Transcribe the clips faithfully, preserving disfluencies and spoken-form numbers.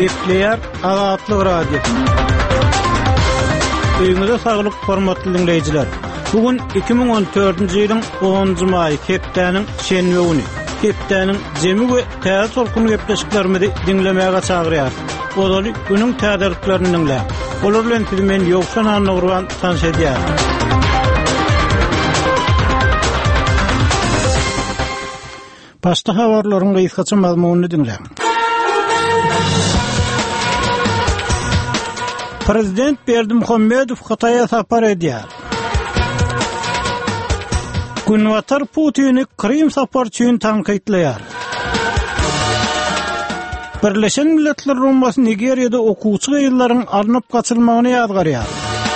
Gepleýär Azatlyk radio. Öýüňizde saglyk hormatly dinleýijiler. Bugün iki bin on dördünji ýylyň onunjy maý hepdeniň şenbe güni. Hepdeniň jemi we täze tolkuny gepleşiklerimizi dinlemäge çagyrýar. Olaly günüň täzeliklerini dinleýär. Olar bilen men ýoksan anlagyrgan tanşedýär. Başta habarlaryň gysgaça mazmunyny dinleýär. Prezident Berdimuhammedow Hataýa sapar edýär. Günwatar Putyny Krim sapar üçin tanqidleýär. Birleşen Milletler Rumasy Nigeriýada okuwçy ýyllaryň alınıp gaçylmagyny ýazgarýar.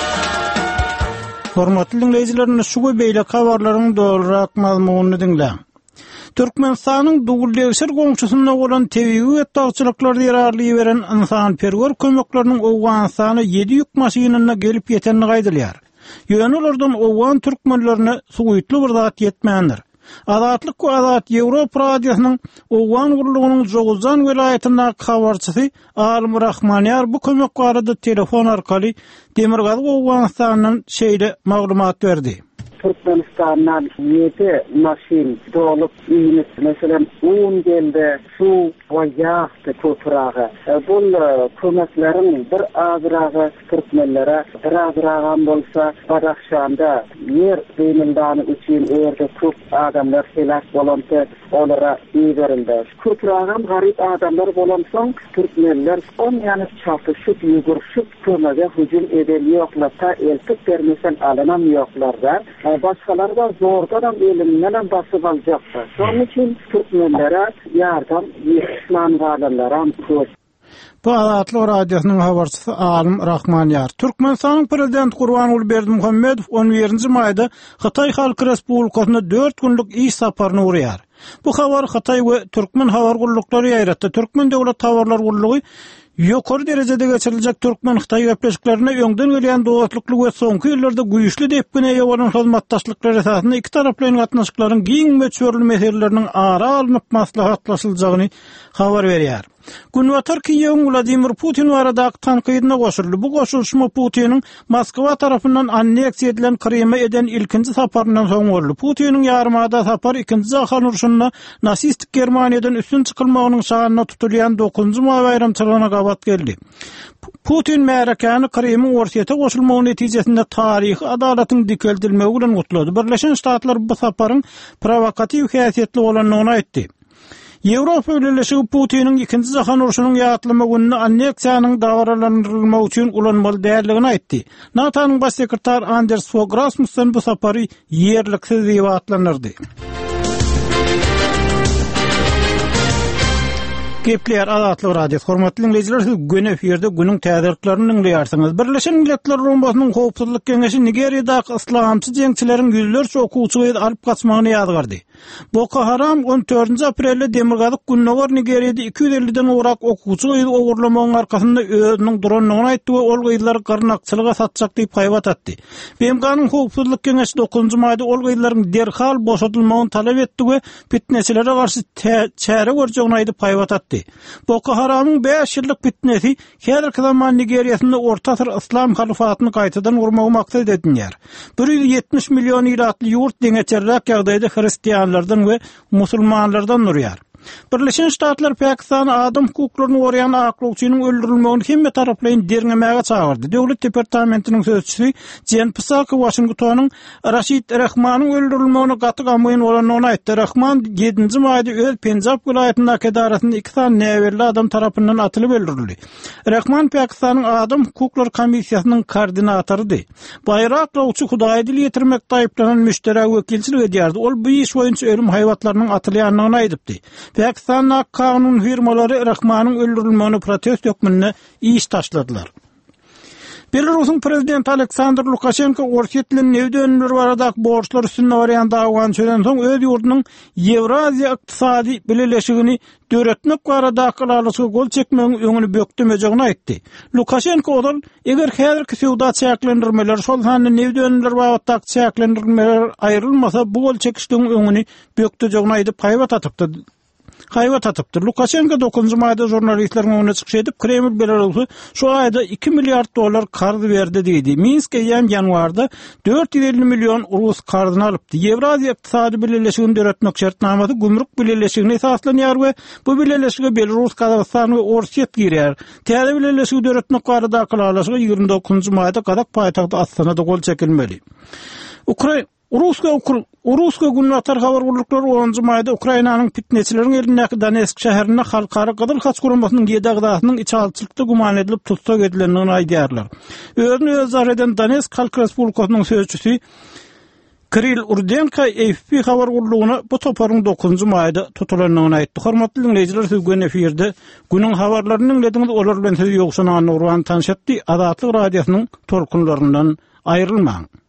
Hormatly dinleýijiler, şu beýle habarlaryň dogrurak mazmunyny dinleýär. Türkmenistanyň duguldeşir goňçusyna bolan tebigy etagçylyklar ýararly beren insan-perwer kömekleriniň Owganystana yedi ýük maşynyna gelip ýetenini gaýdylýar. Ýönelerden Owgan türkmenlerine suwýtly bir zat ýetmändir. Azatlyk we Azat Ýewropa radiosynyň Owgan gurulugynyň Joguzan welaýatyna habarçysy Alim Rahmanýar bu kömek barada telefon arkaly Demirgazy Owganystanyň şeýle maglumat berdi. Türkmenistan'dan yedi maşin dolup iyiniz. Mesela un geldi, su ve yağ tuturağı. Bu kömeklerin bir azrağı Türkmenlere, bir azrağın bolsa Badakhşan'da yer zemindanı için öğrede çok adamlar helak bolantı onlara iyi verildi. Kurturağın garip adamlar bolansan Türkmenler on yani çatışıp, yugurşup kömege hücum edeliyorlar. Ta eltik vermesen alınan yoklarda. Başkaları da zordan elimden basıp alacaktır. Onun için Türkmenlere yardım İslam varlılara koş. Bu Azatlyk radiosynyň habarçysy Alim Rahmanýar. Türkmenistanyň prezidenti Gurbanuly Berdimuhammedow on birinji maýda Hatay Halk Respublikasyna dört günlük iş saparyny urýar. Bu habar Hatay we Türkmen habar gullukları ýaratdy. Türkmen döwlet habarlar gullugy ýokary derejede geçiriljek Türkmen-Hitaý gepleşiklerine öňden gelýän dostlukly we soňky ýyllarda güýçli depgine bolan hyzmatdaşlyklar esasynda iki taraplyň gatnaşyklaryň giň we çörlü meselleriniň ara alınıp maslahatlaşylajagyny habar berýär. Günwatar Kiýewiň Vladimir Putin barada tanqydyna goşuldy. Bu goşulşma Putynyň Moskwa tarapyndan anneksiýa edilen Krime eden ilkinji saparyndan soň boldy. Putynyň ýarymada sapar ikinji jahan uruşyna nasistik Germaniýadan üstün çykylmagynyň şanyna tutulýan dokuzunjy maý bayramçylygyna gabat geldi. Putin märekany Krimiň ortaýata goşulmagy netijesinde taryhy adalatyň dikeldilmegi bilen gutlady. Birleşen Ştatlar bu saparyň provokativ häsiýetli bolanyny aýtdy. Ýewropa Birleşigi Putynyň ikinji jahan uruşynyň ýatlama gününi anneksiýanyň dawralandyrylmagy üçin ulanmaly däldigini aýtdy. NATO'nyň baş sekretary Anders Fogh Rasmussen bu sapary ýerliksiz diýip atlanyrdy. Gepleýär Azatlyk radio. Hormatly dinleýijiler, siz gün eferde günüň täzeliklerini dinleýärsiňiz. Birleşen Milletler Rumasynyň Howpsuzlyk Geňeşi Nigeriýadaky islamçy jeňçileriň ýüzlerçe okuwçyny alyp gaçmagyny ýazgardy. Boko Haram on dördünji aprelde Demirgazy Günnowar Nigeriýada iki yüz elliden orak okuwçy ogurlamagyň arkasynda özüniň duranyny aýtdy we ol gyýlar garnakçylyga satjak diýip haýbat atdy. B M G'nyň Howpsuzlyk Geňeşi dokuzunjy maýda ol gyýlaryň derhal boşaltylmagyny talap etdi we fitneçilere garşy çäre görjegini aýdyp haýbat atdy. Boko Haram'ın beş ýyllyk fitnesi häzirki zaman Nigeriýasynda Orta Asyr islam halifatyny gaýtadan urmagy maksat edilýär. bir yüz ýetmiş million ýyratly ýurt deňeçerräk ýagdaýda hristiýanlardan we musulmanlardan urýar. Birleşen Ştatlar Pakistan adam hukuklaryny goraýan aklawçynyň öldürilmegini hemme taraplaryň derňemäge çagyrdy. Döwlet departamentiniň sözçüsü Jen Psaki Washingtonyň Rashid Rahmanyň öldürilmegini gaty gamyň bolanyny aýtdy. Rahman ýedinji maýda öz Penjab vilayatyna kedarasynda iki san näwerli adam tarapyndan atylyp öldürildi. Rahman Pakistanyň adam hukuklary komissiýasynyň koordinatorydy. Bayrak aklawçy Hudaý dil ýetirmek taýplanan müşterek wekilçilik edýärdi. Ol bu iş boýunça ölüm haýwatlarynyň atylýanyny aýdypdy. Pakistan'da kanun firmaları Rahman'ın öldürülmesini protesto etmesine iş taşladılar. Belarus'un prezidenti Aleksandr Lukashenko Orsetli'nin nevdönülür barada borçlar üstünde varayan dağılan söylenen son öz yurdunun Yevrasya iktisadi birleşigini döretmek barada akılalısı gol çekmenin önünü böktürmeyeceğini aytti. Lukashenko odal, eğer häzirki sewda çäklendirmeler, şol hanny nevdönülür barada çäklendirmeler ayrılmasa bu gol çekişdiğin önünü böktüreceğini aytıp haýbat atypdy. hayva tatıptır. Lukashenko dokuzuncu mayda jurnalistlerin önüne çıkış edip Kreml Belarus'a şu ayda iki milyar dolar karz verdi deydi. Minsk'e yan yanvarda dört yüz elli milyon Rus karzını alıptı. Евразия iqtisadi birleşigini döretmek şartnamasy gümrük birleşigine esaslanýar we bu birleşige Belarus, Kazakistan we Orset girer. Täze birleşigi döretmek barada akılalaşygy ýygrimi dokuzuncu mayda Kazak paýtagty Astanada gol çekilmeli. Ukraina Ruska Ruska günnatar habar guruluklar onuncu mayda Ukrainanyň fitneçilerin elindäki Donetsk şäherine halkara Gyzyl Haç guramasynyň ýedagdasynyň içalçylykda guman edilip tutsak edilendigini aýdýarlar. Özüni öz zar eden Donetsk Halk Respublikasynyň sözçüsü Kirill Urdenko A F P habar gurulugyna bu toparyň dokuzuncu mayda tutulandygyny aýtdy. Hormatly dinleýijiler, siz gün efirde günüň habarlaryny dinlediňiz, olar bilen siz ýokşan Nurwan tanşatdy. Azatlyk radiosynyň tolkunlaryndan aýrylmaň.